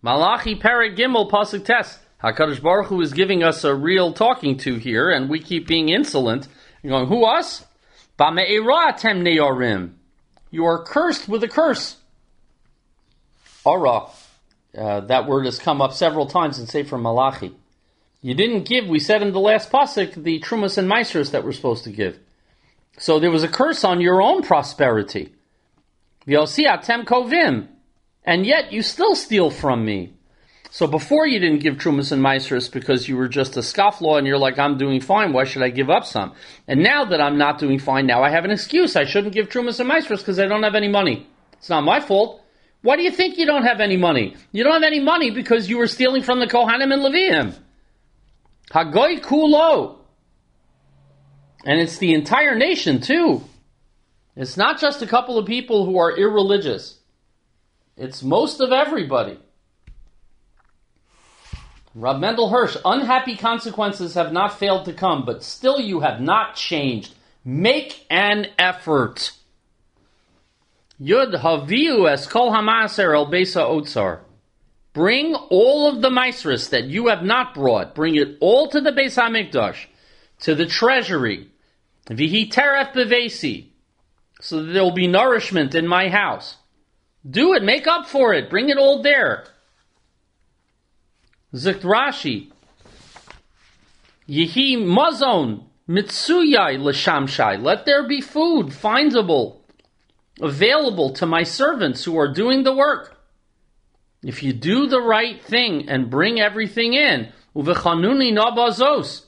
Malachi Perek Gimel Pasuk Tes. HaKadosh Baruch Hu is giving us a real talking to here, and we keep being insolent. You're going, who, us? Ba'me'era atem ne'orim. You are cursed with a curse. Ara. That word has come up several times in Sefer Malachi. You didn't give, we said in the last pasuk, the Trumas and Maasros that we're supposed to give. So there was a curse on your own prosperity. V'yosi atem kovim. And yet you still steal from me. So before you didn't give Trumas and Maasros because you were just a scofflaw and you're like, I'm doing fine, why should I give up some? And now that I'm not doing fine, now I have an excuse. I shouldn't give Trumas and Maasros because I don't have any money. It's not my fault. Why do you think you don't have any money? You don't have any money because you were stealing from the Kohanim and Leviim. Hagoy kulo. And it's the entire nation too. It's not just a couple of people who are irreligious. It's most of everybody. Rav Mendel Hirsch, unhappy consequences have not failed to come, but still you have not changed. Make an effort. Yud haviu es kol hamaser el besa otzar. Bring all of the maasros that you have not brought. Bring it all to the Beis HaMikdash, to the treasury. Vihi teref bevesi, so that there will be nourishment in my house. Do it. Make up for it. Bring it all there. Zikt Rashi. Yehi mazon mitsuyai l'shamshai. Let there be food, findable, available to my servants who are doing the work. If you do the right thing and bring everything in, uvechanuni nabazos.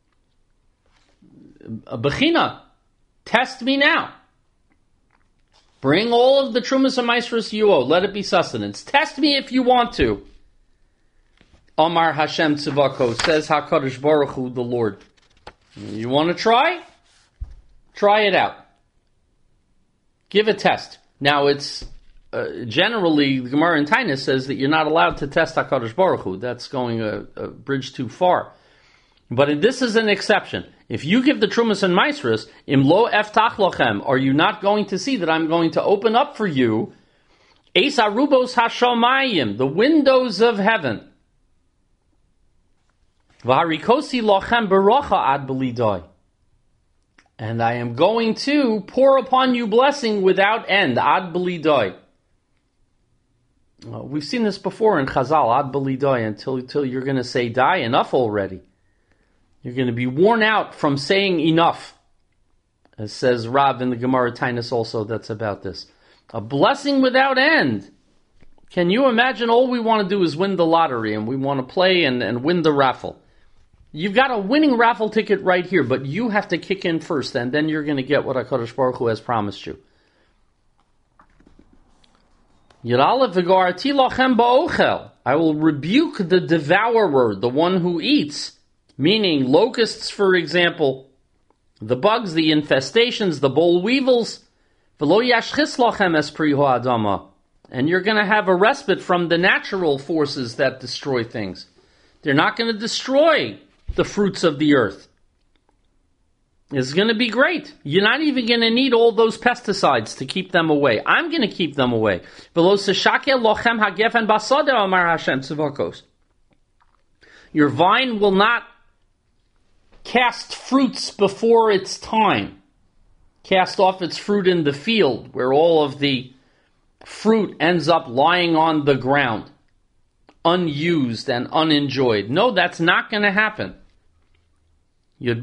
Bechina, test me now. Bring all of the Trumas and Maasros you owe. Let it be sustenance. Test me if you want to. Omar Hashem Tzivako, says HaKadosh Baruch Hu, the Lord. You want to try? Try it out. Give a test. Now it's generally, the Gemara in Tainus says that you're not allowed to test HaKadosh Baruch Hu. That's going a bridge too far. But this is an exception. If you give the Trumas and Maasros, im lo eftach lochem, are you not going to see that I'm going to open up for you eis arubos hashamayim, the windows of heaven. V'harikosi lochem beracha ad belidai. And I am going to pour upon you blessing without end, ad belidai. We've seen this before in Chazal, ad belidai, until you're going to say, die, enough already. You're going to be worn out from saying enough. As says Rav in the Gemara Tainus also, that's about this. A blessing without end. Can you imagine all we want to do is win the lottery and we want to play and win the raffle? You've got a winning raffle ticket right here, but you have to kick in first and then you're going to get what HaKadosh Baruch Hu has promised you. I will rebuke the devourer, the one who eats. Meaning locusts, for example, the bugs, the infestations, the boll weevils. And you're going to have a respite from the natural forces that destroy things. They're not going to destroy the fruits of the earth. It's going to be great. You're not even going to need all those pesticides to keep them away. I'm going to keep them away. Your vine will not cast fruits before its time. Cast off its fruit in the field, where all of the fruit ends up lying on the ground, unused and unenjoyed. No, that's not going to happen. And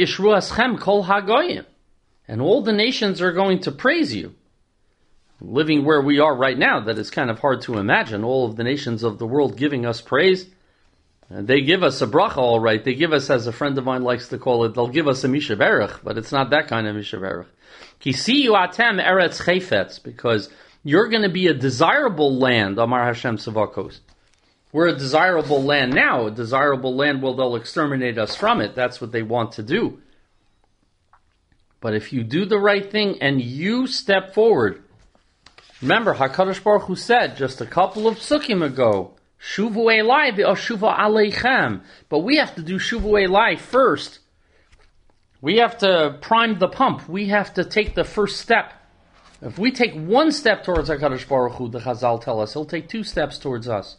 all the nations are going to praise you. Living where we are right now, that is kind of hard to imagine. All of the nations of the world giving us praise. And they give us a bracha, all right. They give us, as a friend of mine likes to call it, they'll give us a Misha Berach, but it's not that kind of Misha Berach. Kisiyu atem eretz chayfetz, because you're going to be a desirable land, Amar Hashem Tzavakos. We're a desirable land now. A desirable land, well, they'll exterminate us from it. That's what they want to do. But if you do the right thing and you step forward, remember, HaKadosh Baruch Hu said just a couple of psukim ago, Shuvu Elai v'ashuva aleichem. But we have to do Shuvu Elai first. We have to prime the pump. We have to take the first step. If we take one step towards HaKadosh Baruch Hu, the Chazal tell us, He'll take 2 steps towards us.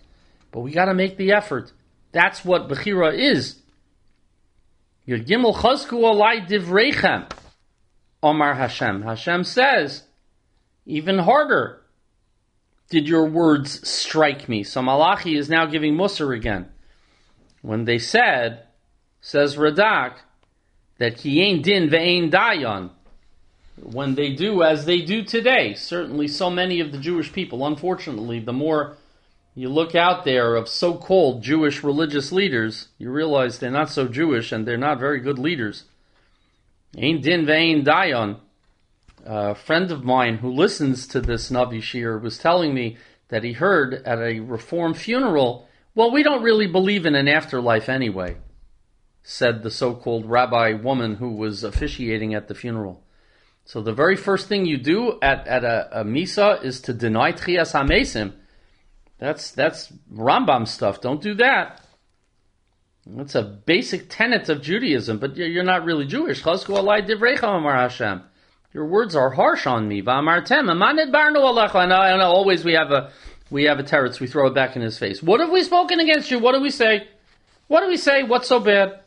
But we got to make the effort. That's what Bechira is. Yud Gimel Chazku Alai Divreichem, Omar Hashem. Hashem says, even harder did your words strike me. So Malachi is now giving Musar again. When they said, says Radak, that Ki Ein Din Ve'ein Dayan, when they do as they do today, certainly so many of the Jewish people, unfortunately, the more you look out there of so-called Jewish religious leaders, you realize they're not so Jewish and they're not very good leaders. Ein din ve'ein dayan. A friend of mine who listens to this Navi Shir was telling me that he heard at a Reform funeral, well, we don't really believe in an afterlife anyway, said the so-called rabbi woman who was officiating at the funeral. So the very first thing you do at a Misa is to deny Tchias HaMesim. That's Rambam stuff. Don't do that. That's a basic tenet of Judaism, but you're not really Jewish. Chazku alai divreicha amar Hashem. Your words are harsh on me. V'amartem amanid barnu alecha. And always we have a teretz. We throw it back in his face. What have we spoken against you? What do we say? What do we say? What's so bad?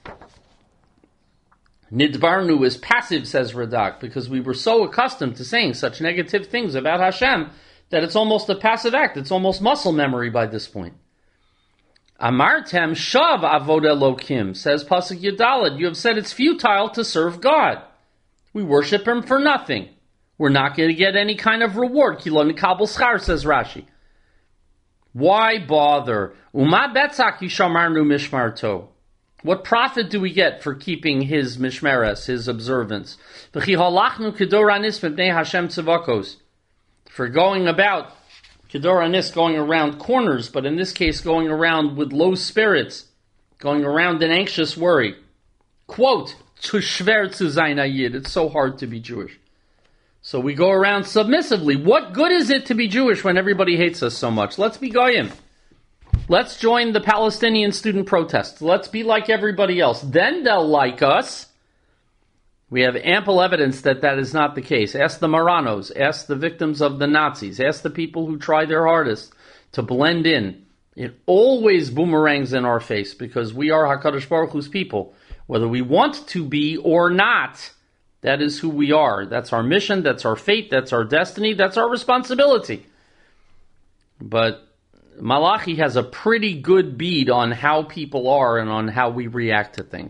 Nidbarnu is passive, says Radak, because we were so accustomed to saying such negative things about Hashem that it's almost a passive act. It's almost muscle memory by this point. Amartem shav avod Elokim, says Pasuk Yudalad. You have said it's futile to serve God. We worship Him for nothing. We're not going to get any kind of reward. Kilo nikabel schar, says Rashi. Why bother? Uma betzak yishamarnu mishmarto. What profit do we get for keeping His mishmeres, His observance? V'chi halachnu kedoranis mipnei Hashem tzavakos. For going about, kedoranis, going around corners, but in this case going around with low spirits, going around in anxious worry. Quote, zu schwer zu sein a Yid. It's so hard to be Jewish. So we go around submissively. What good is it to be Jewish when everybody hates us so much? Let's be goyim. Let's join the Palestinian student protests. Let's be like everybody else. Then they'll like us. We have ample evidence that that is not the case. Ask the Marranos. Ask the victims of the Nazis. Ask the people who try their hardest to blend in. It always boomerangs in our face because we are HaKadosh Baruch Hu's people. Whether we want to be or not, that is who we are. That's our mission. That's our fate. That's our destiny. That's our responsibility. But Malachi has a pretty good bead on how people are and on how we react to things.